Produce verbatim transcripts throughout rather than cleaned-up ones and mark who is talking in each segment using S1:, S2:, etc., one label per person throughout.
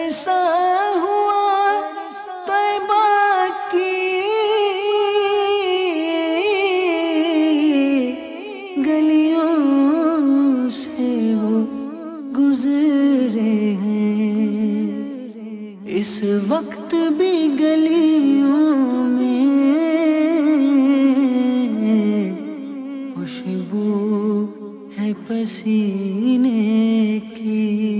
S1: جلسہ ہوا طیبہ کی گلیوں سے وہ گزرے ہیں، اس وقت بھی گلیوں میں خوشبو ہے پسینے کی۔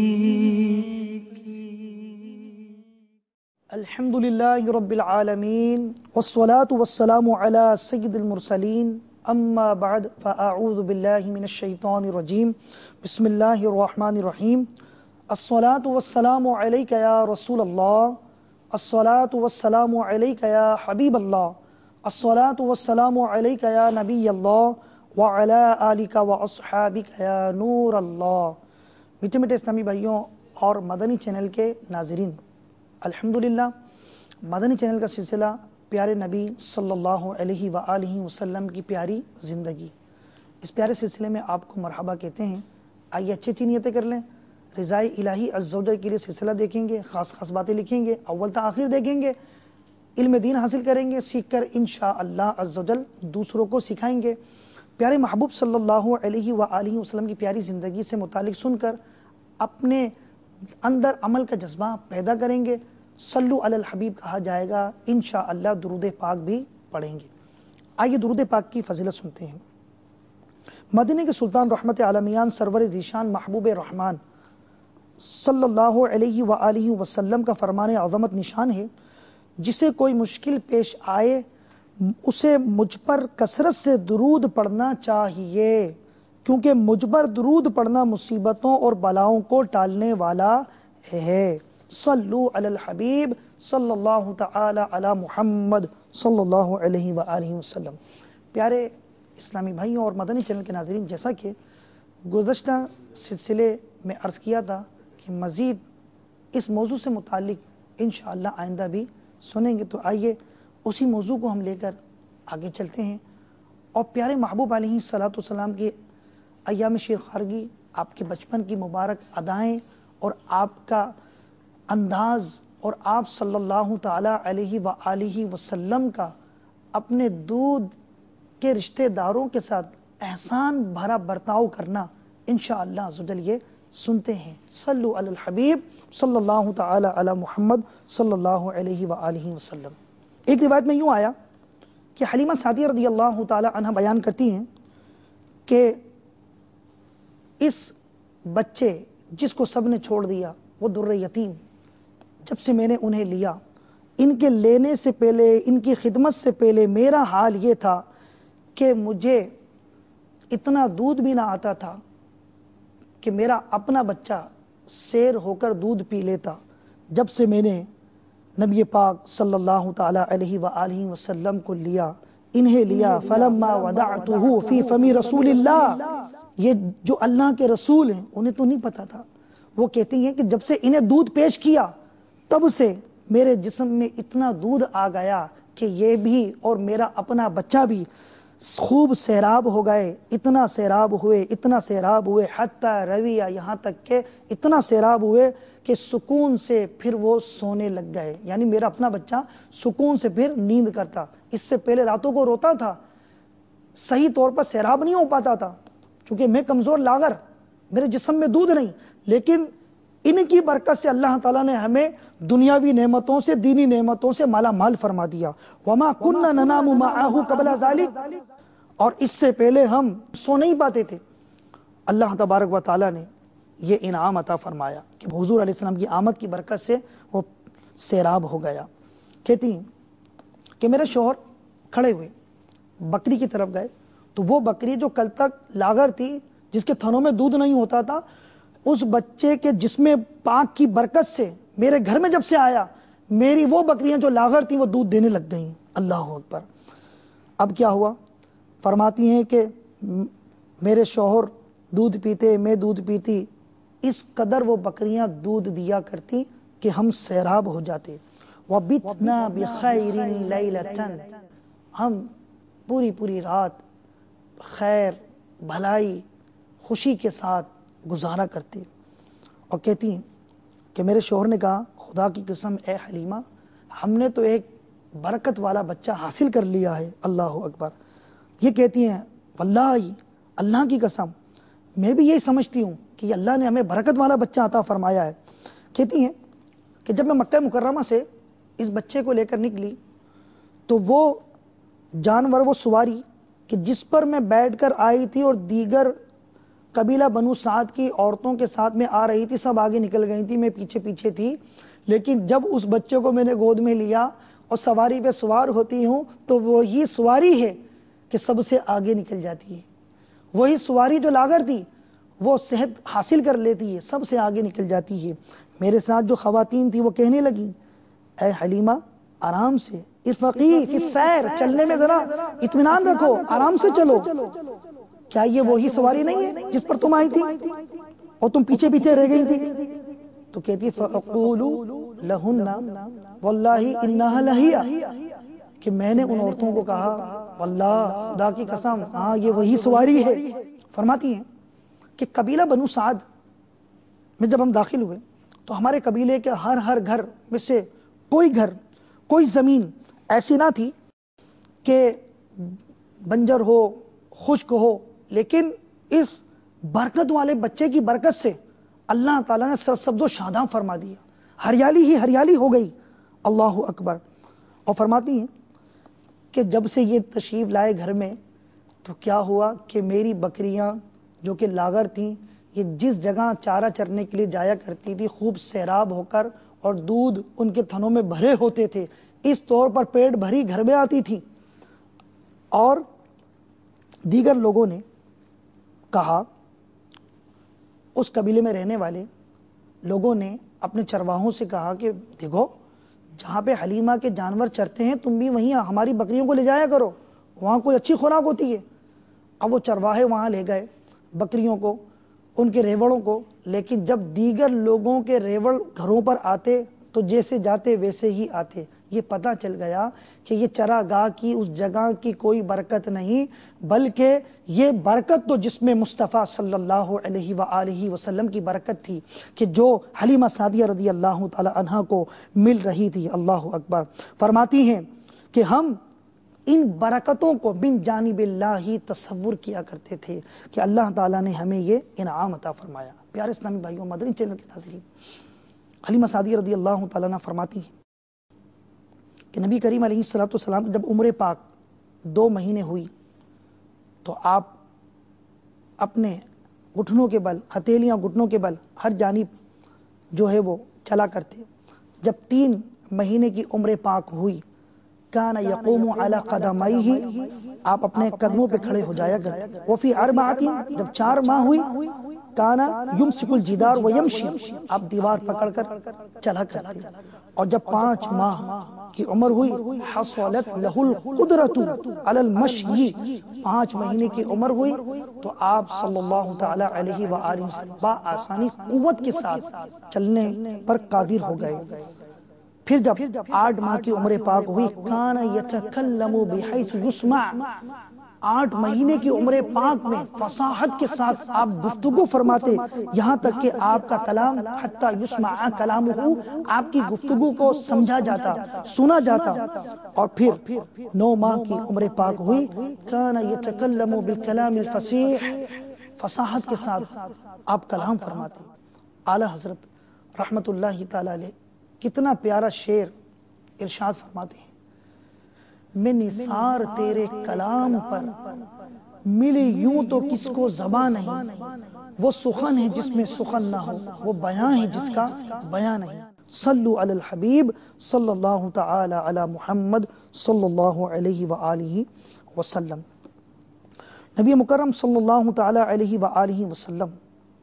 S2: الحمدللہ رب العالمین والصلاة والسلام علی سید المرسلین، اما بعد فاعوذ باللہ من الشیطان الرجیم، بسم اللہ الرحمن الرحیم۔ الصلاة والسلام علیک یا رسول اللہ، الصلاة والسلام علیک یا حبیب اللہ، الصلاة والسلام علیک یا نبی اللہ وعلی آلک واصحابک یا نور اللہ۔ میٹھے میٹھے اسلامی بھائیوں اور مدنی چینل کے ناظرین، الحمدللہ مدنی چینل کا سلسلہ پیارے نبی صلی اللہ علیہ وآلہ وسلم کی پیاری زندگی، اس پیارے سلسلے میں آپ کو مرحبا کہتے ہیں۔ آئیے اچھی اچھی نیتیں کر لیں، رضائے الہی عز و جل کے لیے سلسلہ دیکھیں گے، خاص خاص باتیں لکھیں گے، اول تا آخر دیکھیں گے، علم دین حاصل کریں گے، سیکھ کر انشاءاللہ عز و جل دوسروں کو سکھائیں گے۔ پیارے محبوب صلی اللہ علیہ وآلہ وسلم کی پیاری زندگی سے متعلق سن کر اپنے اندر عمل کا جذبہ پیدا کریں گے۔ صلو علی الحبیب کہا جائے گا، انشاءاللہ درود پاک بھی پڑھیں گے۔ آئیے درود پاک کی فضیلت سنتے ہیں۔ مدینے کے سلطان رحمت عالمیان سرور ذیشان محبوب رحمان صلی اللہ علیہ وآلہ وسلم کا فرمان عظمت نشان ہے، جسے کوئی مشکل پیش آئے اسے مجھ پر کثرت سے درود پڑھنا چاہیے، کیونکہ مجھ پر درود پڑھنا مصیبتوں اور بلاؤں کو ٹالنے والا ہے۔ صلو علی الحبیب صلی اللہ تعالی علی محمد صلی اللہ علیہ وآلہ وسلم۔ پیارے اسلامی بھائیوں اور مدنی چینل کے ناظرین، جیسا کہ گزشتہ سلسلے میں عرض کیا تھا کہ مزید اس موضوع سے متعلق انشاءاللہ آئندہ بھی سنیں گے، تو آئیے اسی موضوع کو ہم لے کر آگے چلتے ہیں اور پیارے محبوب علیہ الصلوۃ والسلام کی ایام شیر خارگی، آپ کے بچپن کی مبارک ادائیں اور آپ کا انداز اور آپ صلی اللہ تعالی علیہ وآلہ وسلم کا اپنے دودھ کے رشتہ داروں کے ساتھ احسان بھرا برتاؤ کرنا انشاءاللہ عز و جل یہ سنتے ہیں۔ صلو علی الحبیب صلی اللہ تعالی علی محمد صلی اللہ علیہ وآلہ وسلم۔ ایک روایت میں یوں آیا کہ حلیمہ سعدیہ رضی اللہ تعالی عنہ بیان کرتی ہیں کہ اس بچے جس کو سب نے چھوڑ دیا، وہ در یتیم، جب سے میں نے انہیں لیا، ان کے لینے سے پہلے، ان کی خدمت سے پہلے میرا حال یہ تھا کہ مجھے اتنا دودھ بھی نہ آتا تھا کہ میرا اپنا بچہ سیر ہو کر دودھ پی لیتا۔ جب سے میں نے نبی پاک صلی اللہ تعالی علیہ وآلہ وسلم کو لیا، انہیں لیا، فلما ودعتہ فی فمی رسول اللہ، یہ جو اللہ کے رسول ہیں انہیں تو نہیں پتا تھا، وہ کہتی ہیں کہ جب سے انہیں دودھ پیش کیا تب سے میرے جسم میں اتنا دودھ آ گیا کہ یہ بھی اور میرا اپنا بچہ بھی خوب سیراب ہو گئے، اتنا سیراب ہوئے اتنا سیراب ہوئے حتی رویہ، یہاں تک کہ اتنا سیراب ہوئے کہ سکون سے پھر وہ سونے لگ گئے، یعنی میرا اپنا بچہ سکون سے پھر نیند کرتا۔ اس سے پہلے راتوں کو روتا تھا، صحیح طور پر سیراب نہیں ہو پاتا تھا، چونکہ میں کمزور لاغر، میرے جسم میں دودھ نہیں، لیکن ان کی برکت سے اللہ تعالیٰ نے ہمیں دنیاوی نعمتوں سے، دینی نعمتوں سے مالا مال فرما دیا۔ وما كنا ننام معه قبل ذلك، اور اس سے پہلے ہم سو نہیں پاتے تھے۔ اللہ تبارک و تعالیٰ نے یہ انعام عطا فرمایا کہ حضور علیہ السلام کی آمد کی برکت سے وہ سیراب ہو گیا۔ کہتی ہیں کہ میرے شوہر کھڑے ہوئے، بکری کی طرف گئے، تو وہ بکری جو کل تک لاغر تھی، جس کے تھنوں میں دودھ نہیں ہوتا تھا، اس بچے کے جسم پاک کی برکت سے میرے گھر میں جب سے آیا، میری وہ بکریاں جو لاغر تھیں وہ دودھ دینے لگ گئیں۔ اللہ اکبر۔ اب کیا ہوا؟ فرماتی ہیں کہ میرے شوہر دودھ پیتے، میں دودھ پیتی، اس قدر وہ بکریاں دودھ دیا کرتی کہ ہم سیراب ہو جاتے۔ وَبِتْنَا بِخَيْرٍ لَيْلَةً، ہم پوری پوری رات خیر، بھلائی، خوشی کے ساتھ گزارا کرتے۔ اور کہتی ہیں کہ میرے شوہر نے کہا خدا کی قسم اے حلیمہ ہم نے تو ایک برکت والا بچہ حاصل کر لیا ہے. اللہ اکبر. یہ کہتی ہیں واللہ اللہ کی قسم میں بھی یہی سمجھتی ہوں کہ اللہ نے ہمیں برکت والا بچہ عطا فرمایا ہے. کہتی ہیں کہ جب میں مکہ مکرمہ سے اس بچے کو لے کر نکلی تو وہ جانور وہ سواری کہ جس پر میں بیٹھ کر آئی تھی اور دیگر قبیلہ بنو سعد کی عورتوں کے ساتھ میں آ رہی تھی سب آگے نکل گئی تھی میں پیچھے پیچھے تھی. لیکن جب اس بچے کو میں نے گود میں لیا اور سواری پہ سوار ہوتی ہوں تو وہی سواری ہے کہ سب سے آگے نکل جاتی ہے. وہی سواری جو لاغر تھی وہ صحت حاصل کر لیتی ہے سب سے آگے نکل جاتی ہے. میرے ساتھ جو خواتین تھی وہ کہنے لگی اے حلیمہ آرام سے ارفقی فی السیر چلنے میں ذرا اطمینان رکھو آرام سے چلو. کیا یہ وہی سواری نہیں ہے جس پر تم آئی تھی اور تم پیچھے پیچھے رہ گئی تھی؟ تو کہتی فاقول لہن واللہ انہا لہیہ کہ میں نے ان عورتوں کو کہا واللہ خدا کی قسم ہاں یہ وہی سواری ہے. فرماتی ہیں کہ قبیلہ بنو سعد میں جب ہم داخل ہوئے تو ہمارے قبیلے کے ہر ہر گھر میں سے کوئی گھر کوئی زمین ایسی نہ تھی کہ بنجر ہو خشک ہو، لیکن اس برکت والے بچے کی برکت سے اللہ تعالیٰ نے سرسبز و شاداں فرما دیا، ہریالی ہی ہریالی ہو گئی. اللہ اکبر. اور فرماتی ہیں کہ جب سے یہ تشریف لائے گھر میں تو کیا ہوا کہ میری بکریاں جو کہ لاغر تھیں یہ جس جگہ چارہ چرنے کے لیے جایا کرتی تھی خوب سیراب ہو کر اور دودھ ان کے تھنوں میں بھرے ہوتے تھے اس طور پر پیٹ بھری گھر میں آتی تھی. اور دیگر لوگوں نے کہا اس قبیلے میں رہنے والے لوگوں نے اپنے چرواہوں سے کہا کہ دیکھو جہاں پہ حلیمہ کے جانور چرتے ہیں تم بھی وہیں ہماری بکریوں کو لے جایا کرو، وہاں کوئی اچھی خوراک ہوتی ہے. اب وہ چرواہے وہاں لے گئے بکریوں کو ان کے ریوڑوں کو، لیکن جب دیگر لوگوں کے ریوڑ گھروں پر آتے تو جیسے جاتے ویسے ہی آتے. یہ پتہ چل گیا کہ یہ چراگاہ کی اس جگہ کی کوئی برکت نہیں بلکہ یہ برکت تو جس میں مصطفیٰ صلی اللہ علیہ وآلہ وسلم کی برکت تھی کہ جو حلیمہ سعدیہ رضی اللہ تعالی عنہا کو مل رہی تھی. اللہ اکبر. فرماتی ہیں کہ ہم ان برکتوں کو من جانب اللہ ہی تصور کیا کرتے تھے کہ اللہ تعالیٰ نے ہمیں یہ انعام عطا فرمایا. پیارے اسلامی بھائیوں مدنی چینل کے ناظرین، حلیمہ سعدیہ رضی اللہ تعالیٰ عنہ فرماتی ہیں کہ نبی کریم علیہ الصلوۃ والسلام جب عمر پاک دو مہینے ہوئی تو آپ اپنے گھٹنوں کے بل ہتھیلیاں گھٹنوں کے بل ہر جانب جو ہے وہ چلا کرتے. جب تین مہینے کی عمر پاک ہوئی کان یقوم علی قدمیہ آپ اپنے قدموں پہ کھڑے ہو جایا کرتے. وفی اربعۃ جب چار ماہ ہوئی کان یمسک الجدار ویمشی آپ دیوار پکڑ کر چلا کرتے. اور جب پانچ ماہ کی عمر ہوئی حصلت لہ القدرۃ علی المشی پانچ مہینے کی عمر ہوئی تو آپ صلی اللہ تعالی علیہ وآلہ وسلم بآسانی قوت کے ساتھ چلنے پر قادر ہو گئے. پھر جب آٹھ ماہ کی عمر پاک ہوئی کان یتکلم بحیث یسمع آٹھ مہینے کی عمر پاک میں فصاحت کے ساتھ آپ گفتگو فرماتے یہاں تک کہ آپ کا کلام حتی یسمع کلامہ آپ کی گفتگو کو سمجھا جاتا سنا جاتا. اور پھر نو ماہ کی عمر پاک ہوئی کان یتکلم بالکلام الفصیح فصاحت کے ساتھ آپ کلام فرماتے. اعلیٰ حضرت رحمت اللہ تعالی علیہ کتنا پیارا شعر ارشاد فرماتے ہیں میں نثار تیرے کلام پر ملی یوں تو کس کو زبان نہیں، وہ سخن ہے جس میں سخن نہ ہو، وہ بیان ہے جس کا بیان نہیں. صلو علی الحبیب صلی اللہ تعالی علی محمد صلی اللہ علیہ وآلہ وسلم. نبی مکرم صلی اللہ تعالی علیہ وآلہ وسلم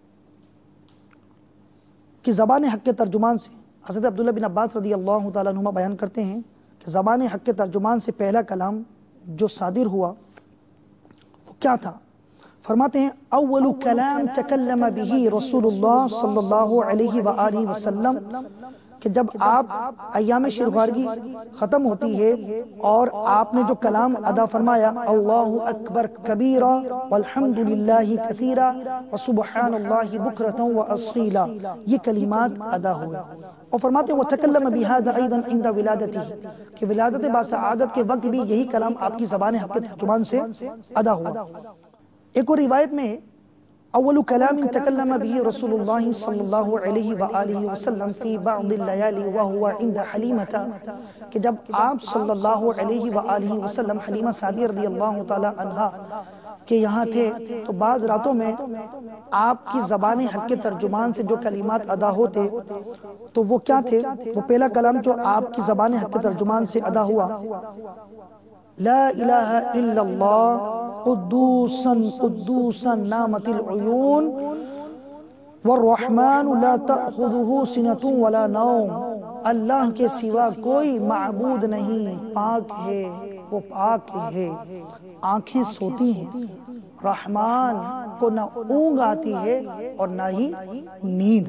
S2: کی زبان حق کے ترجمان سے حضرت عبداللہ بن عباس رضی اللہ تعالیٰ عنہما بیان کرتے ہیں کہ زبان حق کے ترجمان سے پہلا کلام جو صادر ہوا وہ کیا تھا؟ فرماتے ہیں اول کلام تکلم به رسول اللہ صلی اللہ علیہ وآلہ وسلم کہ جب آپ ایام شیروارگی ختم ہوتی ہے اور آپ نے جو کلام ادا فرمایا اللہ اکبر کبیرا والحمد للہ کثیرا وسبحان اللہ بکرۃ واصیلا، یہ کلمات ادا ہوئے، اور فرماتے ہیں وتکلم بهذا ايضا عند ولادته، کہ ولادت باسعادت کے وقت بھی یہی کلام آپ کی زبان حق کے ترجمان سے ادا ہوا۔ ایک اور روایت میں اول کلام تکلم به رسول اللہ صلی اللہ علیہ وآلہ وسلم فی بعض اللیالی وهو عند حلیمہ، کہ جب آپ صلی اللہ علیہ وآلہ وسلم حلیمہ سعدیہ رضی اللہ تعالی عنہا کہ یہاں تھے تو بعض راتوں میں آپ کی زبان حق کے ترجمان سے جو کلمات ادا ہوتے تو وہ کیا تھے؟ وہ پہلا کلام جو آپ کی زبان حق کے ترجمان سے ادا ہوا، لا الہ الا اللہ قدوسا قدوسا نامت العیون والرحمن لا تأخذه سنۃ ولا نوم، اللہ کے سوا کوئی معبود نہیں، پاک ہے وہ پاک ہے، آنکھیں سوتی ہیں، رحمان کو نہ اونگ آتی ہے اور نہ ہی نیند۔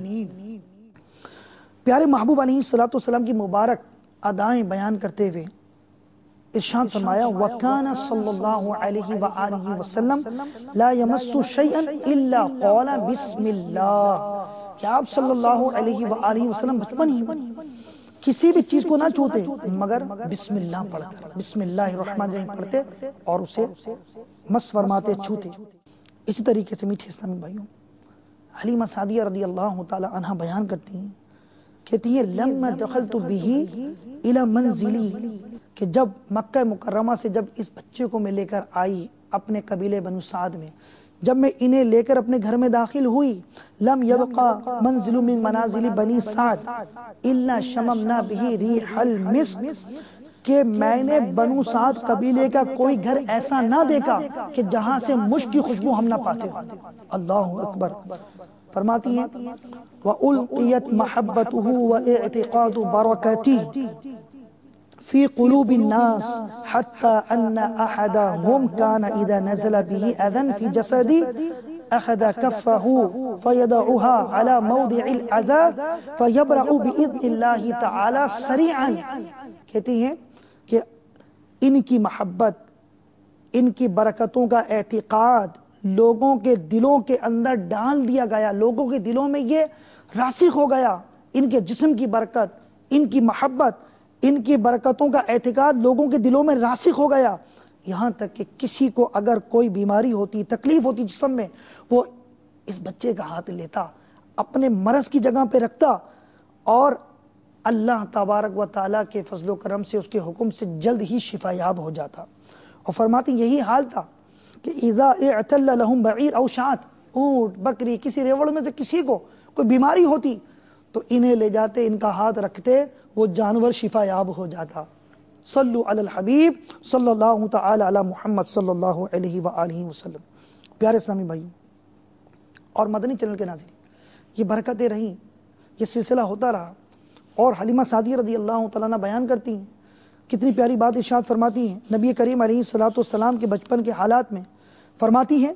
S2: پیارے محبوب علیہ الصلوۃ والسلام کی مبارک ادائیں بیان کرتے ہوئے ارشاد فرمایا وَكَانَ صلی اللہ علیہ وآلہ وسلم لا يمس شيئا الا قال بسم اللہ، کہ آپ صلی اللہ علیہ وآلہ وسلم بچپن ہی کسی بھی چیز کو نہ چھوتے مگر بسم اللہ پڑھ کر، بسم اللہ الرحمن الرحیم پڑھتے اور اسے مس فرماتے، چھوتے۔ اسی طریقے سے میٹھے اسلامی بھائیوں، حلیمہ سعدیہ رضی اللہ تعالی عنہ بیان کرتی ہیں، کہتی ہے لما دخلت به الى منزلی، کہ جب مکہ مکرمہ سے جب اس بچے کو میں لے کر آئی اپنے قبیلے بنو سعد میں، جب میں انہیں لے کر اپنے گھر میں داخل ہوئی، لم یبقى منزل من منازل بنی سعد الا شممنا به ریح المسک، کہ میں نے بنو سعد قبیلے کا کوئی گھر ایسا نہ دیکھا کہ جہاں سے مشک کی خوشبو ہم نہ پاتے ہو۔ اللہ اکبر۔ فرماتی ہیں وَأُلْقِيَتْ مَحَبَّتُهُ وَإِعْتِقَادُ بَرَكَتِهِ فی قلوب الناس حتى ان احدهم كان اذا نزل به اذى في جسدي اخذ كفه فيضعها على موضع الاذى فيبرأ باذن الله تعالى سريعا، کہتی ہیں کہ ان کی محبت، ان کی برکتوں کا اعتقاد لوگوں کے دلوں کے اندر ڈال دیا گیا، لوگوں کے دلوں میں یہ راسخ ہو گیا، ان کے جسم کی برکت، ان کی محبت، ان کی برکتوں کا اعتقاد لوگوں کے دلوں میں راسخ ہو گیا، یہاں تک کہ کسی کو اگر کوئی بیماری ہوتی، تکلیف ہوتی جسم میں، وہ اس بچے کا ہاتھ لیتا، اپنے مرض کی جگہ پہ رکھتا اور اللہ تبارک و تعالیٰ کے فضل و کرم سے اس کے حکم سے جلد ہی شفا یاب ہو جاتا۔ اور فرماتی یہی حال تھا کہ اذا اعتل لهم بعیر او شاۃ، اونٹ بکری کسی ریوڑ میں سے کسی کو کوئی بیماری ہوتی تو انہیں لے جاتے، ان کا ہاتھ رکھتے، وہ جانور شفا یاب ہو جاتا۔ صلو علی الحبیب صلی اللہ تعالی علی محمد صلی اللہ علیہ وآلہ وسلم۔ پیارے اسلامی بھائیوں اور مدنی چینل کے ناظرین، یہ برکتیں رہیں، یہ سلسلہ ہوتا رہا، اور حلیمہ سعدیہ رضی اللہ تعالیٰ عنہ بیان کرتی ہیں، کتنی پیاری بات ارشاد فرماتی ہیں نبی کریم علیہ الصلوۃ والسلام کے بچپن کے حالات میں، فرماتی ہیں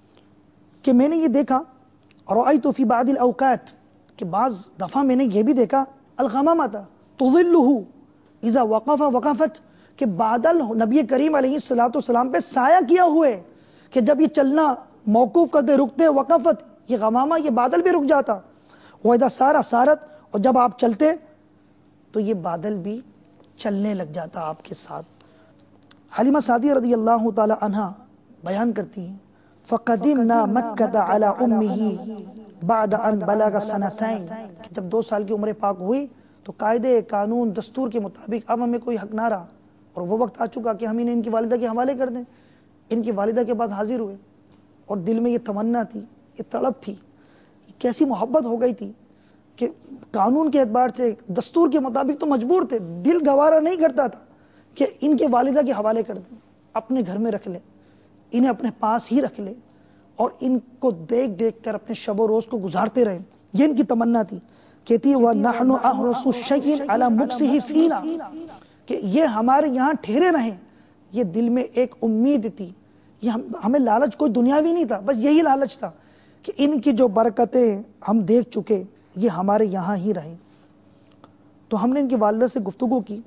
S2: کہ میں نے یہ دیکھا رأیت فی بعض الاوقات، کہ بعض دفعہ میں نے یہ بھی دیکھا الغمامۃ تظلہ اذا وقف وقفت، کہ بادل نبی کریم علیہ الصلوۃ والسلام پہ سایہ کیا ہوئے کہ جب یہ چلنا موقوف کرتے رکتے وقفت، یہ غمامہ یہ بادل بھی رک جاتا، وَإِذَا سَارَ سَارَتْ، اور جب آپ چلتے تو یہ بادل بھی چلنے لگ جاتا آپ کے ساتھ۔ حلیمہ سعدیہ رضی اللہ تعالی عنہ بیان کرتی ہیں فَقَدِمْنَا مَكَّةَ عَلَى أُمِّهِ بعد ان بلغ سنتین، جب دو سال کی عمر پاک ہوئی تو قاعدے قانون دستور کے مطابق اب ہمیں کوئی حق نہ رہا، اور وہ وقت آ چکا کہ ہم انہیں ان کی والدہ کے حوالے کر دیں۔ ان کی والدہ کے بعد حاضر ہوئے اور دل میں یہ تمنا تھی، یہ طلب تھی، کیسی محبت ہو گئی تھی کہ قانون کے اعتبار سے دستور کے مطابق تو مجبور تھے، دل گوارا نہیں کرتا تھا کہ ان کے والدہ کے حوالے کر دیں، اپنے گھر میں رکھ لیں، انہیں اپنے پاس ہی رکھ لیں اور ان کو دیکھ دیکھ کر اپنے شب و روز کو گزارتے رہیں، یہ ان کی تمنا تھی۔ کہتی ہے وَنَحْنُ أَحْرَصُ الشَّيْءِ عَلَى مُكْسِهِ فِينَا، کہ یہ ہمارے یہاں ٹھہرے رہیں، یہ دل میں ایک امید تھی، یہ ہمیں لالچ کوئی دنیاوی نہیں تھا، بس یہی لالچ تھا کہ ان کی جو برکتیں ہم دیکھ چکے یہ ہمارے یہاں ہی رہیں۔ تو ہم نے ان کی والدہ سے گفتگو کی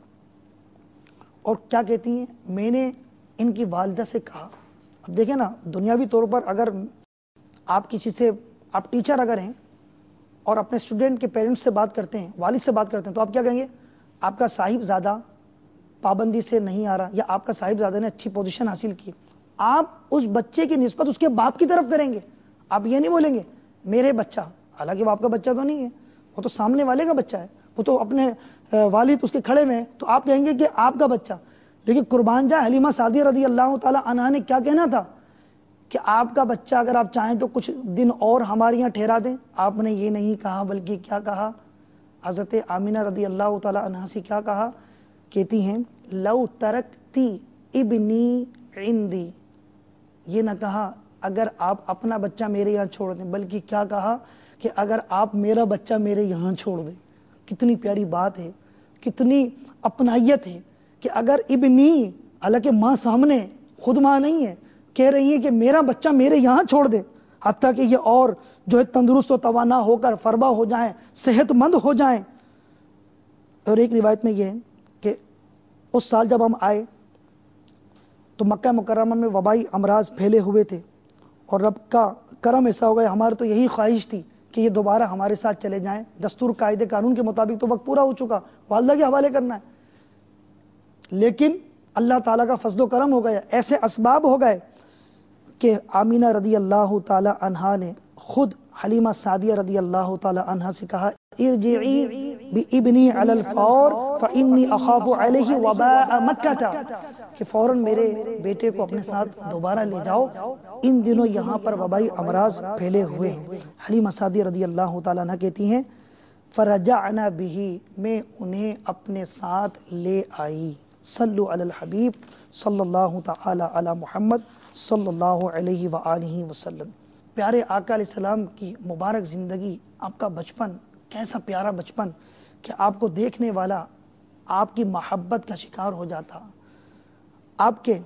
S2: اور کیا کہتی ہیں, میں نے ان کی والدہ سے کہا. اب دیکھیں نا, دنیاوی طور پر اگر آپ کسی سے, آپ ٹیچر اگر ہیں اور اپنے اسٹوڈنٹ کے پیرنٹس سے بات کرتے ہیں, والد سے بات کرتے ہیں, تو آپ کیا کہیں گے؟ آپ کا صاحب زیادہ پابندی سے نہیں آ رہا, یا آپ کا صاحب زیادہ نے اچھی پوزیشن حاصل کی. آپ اس بچے کی نسبت اس کے باپ کی طرف کریں گے. آپ یہ نہیں بولیں گے میرے بچہ, حالانکہ وہ آپ کا بچہ تو نہیں ہے, وہ تو سامنے والے کا بچہ ہے, وہ تو اپنے والد اس کے کھڑے میں ہیں, تو آپ کہیں گے کہ آپ کا بچہ. لیکن قربان جائے حلیمہ سعدیہ رضی اللہ تعالی عنہا نے کیا کہنا تھا کہ آپ کا بچہ اگر آپ چاہیں تو کچھ دن اور ہمارے یہاں ٹھہرا دیں. آپ نے یہ نہیں کہا, بلکہ کیا کہا؟ حضرت آمینہ رضی اللہ تعالی عنہا سے کیا کہا؟ کہتی ہیں لو ترکتی ابنی عندی. یہ نہ کہا اگر آپ اپنا بچہ میرے یہاں چھوڑ دیں, بلکہ کیا کہا کہ اگر آپ میرا بچہ میرے یہاں چھوڑ دیں. کتنی پیاری بات ہے, کتنی اپنائیت ہے کہ اگر ابنی, حالانکہ ماں سامنے, خود ماں نہیں ہے, کہہ رہی ہے کہ میرا بچہ میرے یہاں چھوڑ دے, حتیٰ کہ یہ اور جو ہے تندرست و توانا ہو کر فربا ہو جائیں, صحت مند ہو جائیں. اور ایک روایت میں یہ ہے کہ اس سال جب ہم آئے تو مکہ مکرمہ میں وبائی امراض پھیلے ہوئے تھے, اور رب کا کرم ایسا ہو گیا, ہماری تو یہی خواہش تھی کہ یہ دوبارہ ہمارے ساتھ چلے جائیں. دستور قاعدے قانون کے مطابق تو وقت پورا ہو چکا, والدہ کے حوالے کرنا ہے, لیکن اللہ تعالیٰ کا فضل و کرم ہو گیا, ایسے اسباب ہو گئے کہ آمینہ رضی اللہ تعالی عنہا نے خود حلیمہ سعدیہ رضی اللہ تعالی عنہا سے کہا ارجعی بابنی علی الفور فانی اخاف علیہ وباء مکہ, کہ فوراً میرے بیٹے کو اپنے ساتھ دوبارہ لے جاؤ, ان دنوں یہاں پر وبائی امراض پھیلے ہوئے ہیں. حلیمہ سعدیہ رضی اللہ تعالی عنہا کہتی ہیں فرجعنا به, میں انہیں اپنے ساتھ لے آئی. صلو علی الحبیب صلی اللہ تعالی علی محمد صلی اللہ علیہ وآلہ وسلم. پیارے آقا علیہ السلام کی مبارک زندگی, آپ کا بچپن کیسا پیارا بچپن کہ آپ کو دیکھنے والا آپ کی محبت کا شکار ہو جاتا. آپ کے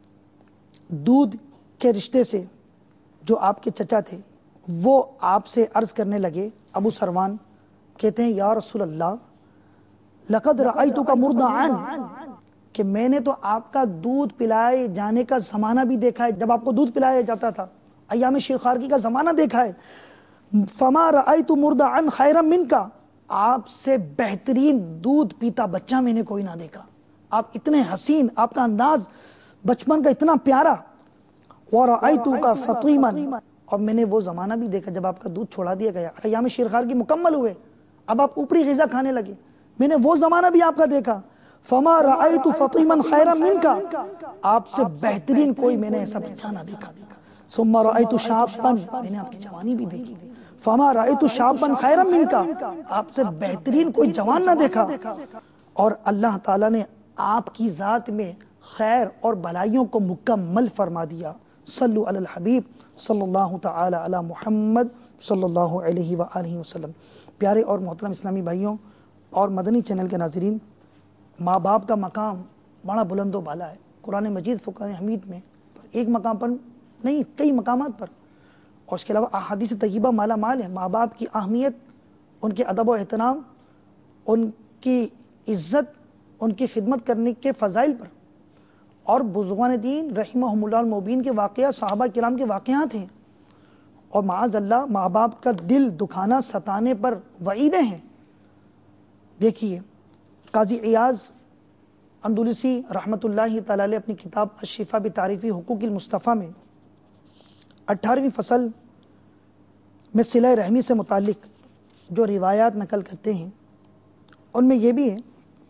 S2: دودھ کے رشتے سے جو آپ کے چچا تھے وہ آپ سے عرض کرنے لگے, ابو سروان کہتے ہیں یا رسول اللہ لقد رأیتک مرضعا, کہ میں نے تو آپ کا دودھ پلائے جانے کا زمانہ بھی دیکھا ہے, جب آپ کو دودھ پلایا جاتا تھا ایام شیخارگی کا زمانہ دیکھا ہے. فما رأیت مرضعا خیرا منک, آپ سے بہترین دودھ پیتا بچہ میں نے کوئی نہ دیکھا. آپ اتنے حسین, آپ کا انداز بچپن کا اتنا پیارا. ورأیتک فطیما, اور میں نے وہ زمانہ بھی دیکھا جب آپ کا دودھ چھوڑا دیا گیا, ایام شیخارگی مکمل ہوئے, اب آپ اوپری غذا کھانے لگے, میں نے وہ زمانہ بھی آپ کا دیکھا. فما رأیت فطیما خیرا منک, آپ سے بہترین کوئی میں نے ایسا بچہ نہ دیکھا. ثم رأیت شابا, میں نے آپ کی جوانی بھی دیکھی. فما رأیت شابا خیرا منک, آپ سے بہترین کوئی جوان نہ دیکھا. اور اللہ تعالیٰ نے آپ کی ذات میں خیر اور بھلائیوں کو مکمل فرما دیا. صلو علی الحبیب صلی اللہ تعالی علی محمد صلی اللہ علیہ وآلہ وسلم. پیارے اور محترم اسلامی بھائیوں اور مدنی چینل کے ناظرین, ماں باپ کا مقام بڑا بلند و بالا ہے. قرآن مجید فرقان حمید میں ایک مقام پر نہیں, کئی مقامات پر, اور اس کے علاوہ احادیث طیبہ مالا مال ہے. ماں باپ کی اہمیت, ان کے ادب و احترام, ان کی عزت, ان کی خدمت کرنے کے فضائل پر, اور بزرگان دین رحمہم اللہ المبین کے واقعات, صحابہ کرام کے واقعات ہیں. اور معاذ اللہ ماں باپ کا دل دکھانا, ستانے پر وعیدیں ہیں. دیکھیے قاضی عیاض اندلسی رحمۃ اللہ تعالی علیہ اپنی کتاب الشفا بتعریف حقوق المصطفیٰ میں اٹھارہویں فصل میں صلہ رحمی سے متعلق جو روایات نقل کرتے ہیں, ان میں یہ بھی ہے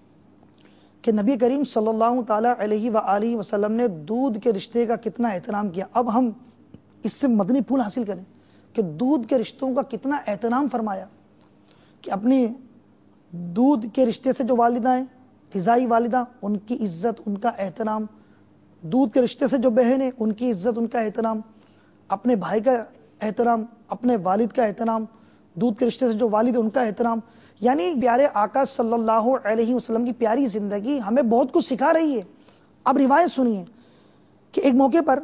S2: کہ نبی کریم صلی اللہ تعالی علیہ وآلہ وسلم نے دودھ کے رشتے کا کتنا احترام کیا. اب ہم اس سے مدنی پھول حاصل کریں کہ دودھ کے رشتوں کا کتنا احترام فرمایا, کہ اپنی دودھ کے رشتے سے جو والدہ ہیں, رضائی والدہ, ان کی عزت, ان کا احترام. دودھ کے رشتے سے جو بہن ہیں, ان کی عزت, ان کا احترام. اپنے بھائی کا احترام, اپنے والد کا احترام. دودھ کے رشتے سے جو والد ہیں, ان کا احترام. یعنی پیارے آقا صلی اللہ علیہ وسلم کی پیاری زندگی ہمیں بہت کچھ سکھا رہی ہے. اب روایت سنیے کہ ایک موقع پر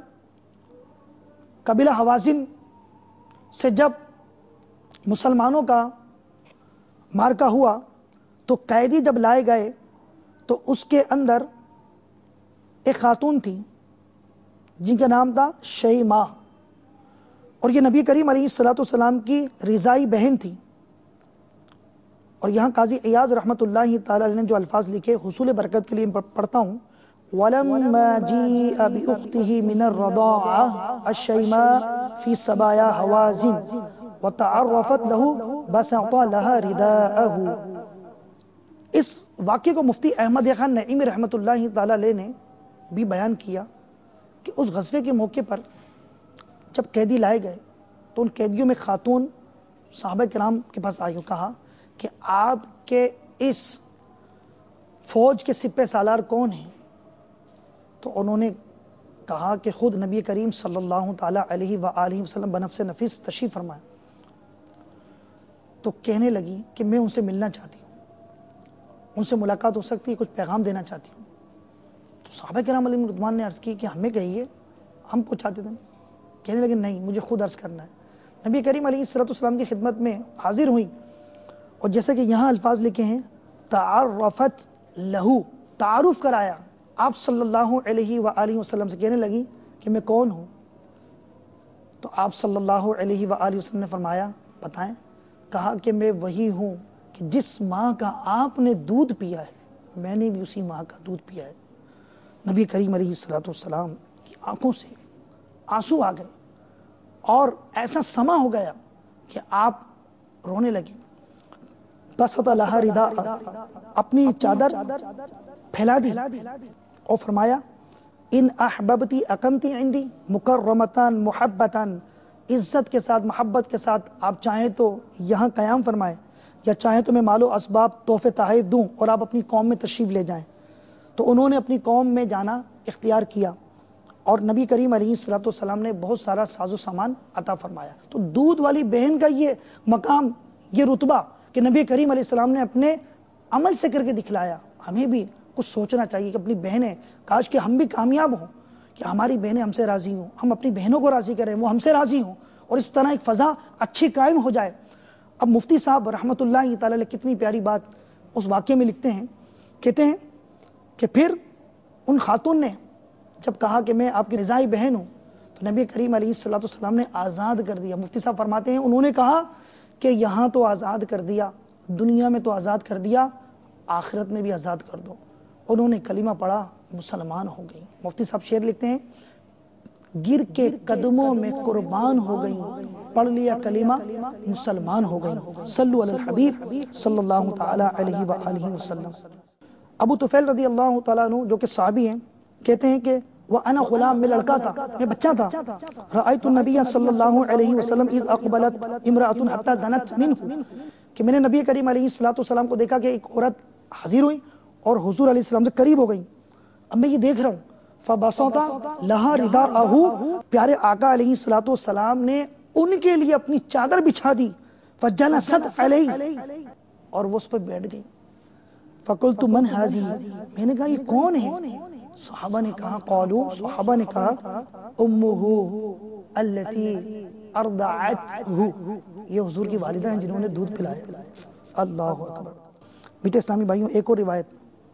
S2: قبیلہ حوازن سے جب مسلمانوں کا مارکا ہوا تو قیدی جب لائے گئے تو اس کے اندر ایک خاتون تھی جن کا نام تھا شیماء، اور یہ نبی کریم علیہ الصلوۃ والسلام کی رضائی بہن تھی. اور یہاں قاضی عیاض رحمۃ اللہ تعالی علیہ نے جو الفاظ لکھے حصول برکت کے لیے پڑھتا ہوں. وَلَمَّا جِيءَ بِأُخْتِهِ مِنَ الرَّضَاعَةِ الشَّيْمَاءُ فِي سَبَايَا هَوَازِنَ وَتَعَرَّفَتْ لَهُ بَسَطَ لَهَا رِدَاءَهُ. اس واقعے کو مفتی احمد خان نعیمی رحمۃ اللہ تعالی علیہ نے بھی بیان کیا کہ اس غزوے کے موقع پر جب قیدی لائے گئے تو ان قیدیوں میں خاتون صحابہ کرام کے پاس آئی اور کہا کہ آپ کے اس فوج کے سپہ سالار کون ہیں؟ تو انہوں نے کہا کہ خود نبی کریم صلی اللہ تعالی علیہ وآلہ وسلم بنفس نفیس تشریف فرمائے. تو کہنے لگی کہ میں ان سے ملنا چاہتی ہوں، ان سے ملاقات ہو سکتی ہے، کچھ پیغام دینا چاہتی ہوں. تو صحابہ کرام علیہ رضوان نے عرض کی کہ ہمیں کہیے، ہم پہنچاتے تھے. کہنے لگے نہیں، مجھے خود عرض کرنا ہے. نبی کریم علیہ الصلوۃ والسلام کی خدمت میں حاضر ہوئی، اور جیسے کہ یہاں الفاظ لکھے ہیں تعارفت لہو، تعارف کرایا آپ صلی اللہ علیہ وآلہ وسلم سے. کہنے لگی کہ میں کون ہوں؟ تو آپ صلی اللہ علیہ وآلہ وسلم نے فرمایا بتائیں. کہا کہ میں وہی ہوں کہ جس ماں کا آپ نے دودھ پیا ہے میں نے بھی اسی ماں کا دودھ پیا ہے. نبی کریم علیہ الصلوۃ والسلام کی آنکھوں سے آنسو آ گئے اور ایسا سما ہو گیا کہ آپ رونے لگے. بسط لہا ردا، اپنی چادر پھیلا دی اور فرمایا ان احببتی اقمتی عندی مکرمتان محبتان، عزت کے ساتھ محبت کے ساتھ آپ چاہیں تو یہاں قیام فرمائیں، یا چاہیں تو میں مال و اسباب تحفے تحائف دوں اور آپ اپنی قوم میں تشریف لے جائیں. تو انہوں نے اپنی قوم میں جانا اختیار کیا اور نبی کریم علیہ الصلوۃ والسلام نے بہت سارا ساز و سامان عطا فرمایا. تو دودھ والی بہن کا یہ مقام، یہ رتبہ کہ نبی کریم علیہ السلام نے اپنے عمل سے کر کے دکھلایا. ہمیں بھی کچھ سوچنا چاہیے کہ اپنی بہنیں، کاش کہ ہم بھی کامیاب ہوں کہ ہماری بہنیں ہم سے راضی ہوں، ہم اپنی بہنوں کو راضی کریں، وہ ہم سے راضی ہوں، اور اس طرح ایک فضا اچھی قائم ہو جائے. اب مفتی صاحب رحمۃ اللہ تعالی علیہ کتنی پیاری بات اس واقعے میں لکھتے ہیں. کہتے ہیں کہ پھر ان خاتون نے جب کہا کہ میں آپ کی رضائی بہن ہوں تو نبی کریم علیہ الصلوۃ والسلام نے آزاد کر دیا. مفتی صاحب فرماتے ہیں انہوں نے کہا کہ یہاں تو آزاد کر دیا، دنیا میں تو آزاد کر دیا، آخرت میں بھی آزاد کر دو. انہوں نے کلمہ پڑھا، مسلمان ہو گئی. مفتی صاحب شعر لکھتے ہیں گر کے قدموں میں قربان ہو گئی، پڑھ لیا کلمہ مسلمان ہو گئی. صلو علی الحبیب صلی اللہ تعالی علیہ وآلہ وسلم. ابو طفیل رضی اللہ تعالیٰ عنہ جو کہ صحابی ہیں کہتے ہیں کہ وَأَنَا غلام، میں لڑکا تھا، میں بچہ تھا. رأيت النبي صلی اللہ علیہ وسلم اذ اقبلت امرأة حتى دنت منه، کہ میں نے نبی کریم علیہ الصلوۃ والسلام کو دیکھا کہ ایک عورت حاضر ہوئی اور حضور علیہ السلام سے قریب ہو گئی. اب میں یہ دیکھ رہا ہوں فبسط لها رداءه، پیارے آقا علیہ الصلوۃ والسلام نے ان کے لیے اپنی چادر بچھا دی. فجلست علیہ، اور وہ اس پر بیٹھ گئی. فقلت من هذه، میں نے کہا یہ کون ہے؟ صحابہ نے کہا قالوا، صحابہ نے کہا امہ التی ارضعته، یہ حضور کی والدہ ہیں جنہوں نے دودھ پلایا. اللہ اکبر. بیٹے اسلامی بھائیوں، ایک اور روایت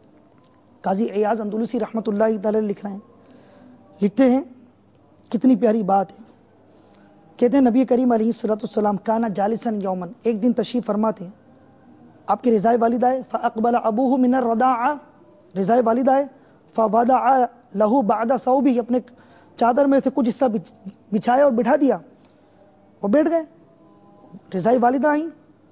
S2: قاضی عیاض اندلسی رحمۃ اللہ تعالی لکھ رہے ہیں، لکھتے ہیں کتنی پیاری بات ہے. کہتے ہیں نبی کریم علیہ الصلوۃ والسلام کانا جالسا یوما، ایک دن تشریف فرما تھے، آپ کی رضائے والدہ ہے. فاقبل ابوہ من الرضاعہ، رضائے والدہ ہے. فوضع له بعد ثوبه، اپنے چادر میں سے کچھ حصہ بچھایا اور بٹھا دیا، وہ بیٹھ گئے. رضائے والدہ آئیں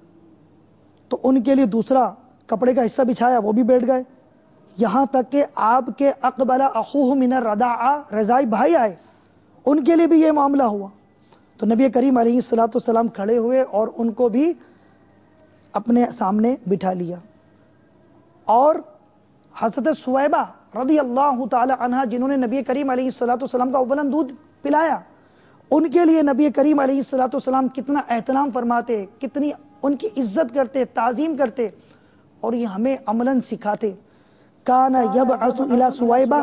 S2: تو ان کے لیے دوسرا کپڑے کا حصہ بچھایا، وہ بھی بیٹھ گئے. یہاں تک کہ آپ کے اقبل اخوہ من الرضاعہ، رضائی بھائی آئے، ان کے لیے بھی یہ معاملہ ہوا. تو نبی کریم علیہ الصلوۃ والسلام کھڑے ہوئے اور ان کو بھی اپنے سامنے بٹھا لیا. اور حضرت سویبہ رضی اللہ تعالی عنہا جنہوں نے نبی کریم علیہ الصلوۃ والسلام کا اولاً دودھ پلایا، ان کے لیے نبی کریم علیہ الصلوۃ والسلام کتنا احترام فرماتے، کتنی ان کی عزت کرتے، تعظیم کرتے، اور یہ ہمیں عملاً سکھاتے. کان یبعث الی سویبہ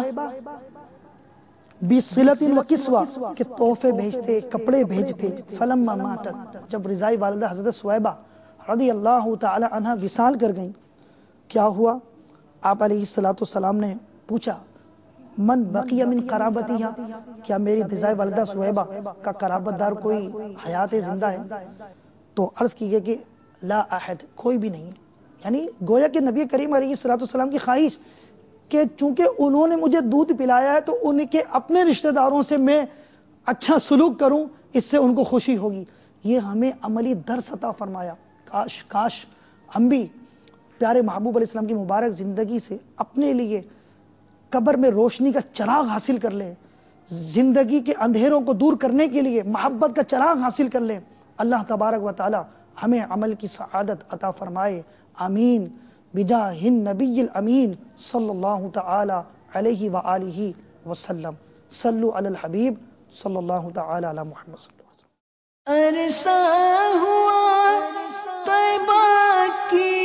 S2: بصلۃ وکسوہ، کہ تحفے بھیجتے، کپڑے بھیجتے. فلما ماتت، جب رضائی والدہ حضرت سویبہ رضی اللہ تعالی عنہ وصال کر گئیں کیا ہوا؟ آپ علیہ الصلوۃ والسلام نے پوچھا من بقی من قرابتیہا، کیا میری دزائے والدہ سویبہ کا قرابت دار کوئی حیات زندہ ہے؟ تو عرض کی گئی کہ لا احد، کوئی بھی نہیں. یعنی گویا کہ نبی کریم علیہ الصلوۃ والسلام کی خواہش کہ چونکہ انہوں نے مجھے دودھ پلایا ہے تو ان کے اپنے رشتہ داروں سے میں اچھا سلوک کروں، اس سے ان کو خوشی ہوگی. یہ ہمیں عملی درس عطا فرمایا. کاش کاش ہم بھی پیارے محبوب علیہ السلام کی مبارک زندگی سے اپنے لیے قبر میں روشنی کا چراغ حاصل کر لیں، زندگی کے اندھیروں کو دور کرنے کے لیے محبت کا چراغ حاصل کر لیں. اللہ تبارک و تعالی ہمیں عمل کی سعادت عطا فرمائے. آمین بجاہ النبی الامین صلی اللہ تعالی علیہ وآلہ وسلم. صلو علی الحبیب صلی اللہ تعالی علی محمد صلی اللہ علیہ وسلم.
S1: عرصہ ہوا طیبہ کی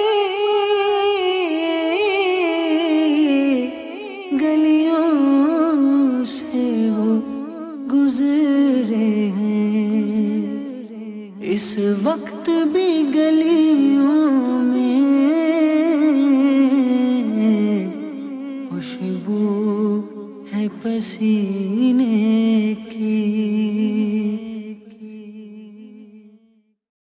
S1: گلیوں سے وہ گزرے ہیں، اس وقت بھی گلیوں میں خوشبو ہے پسینے کی.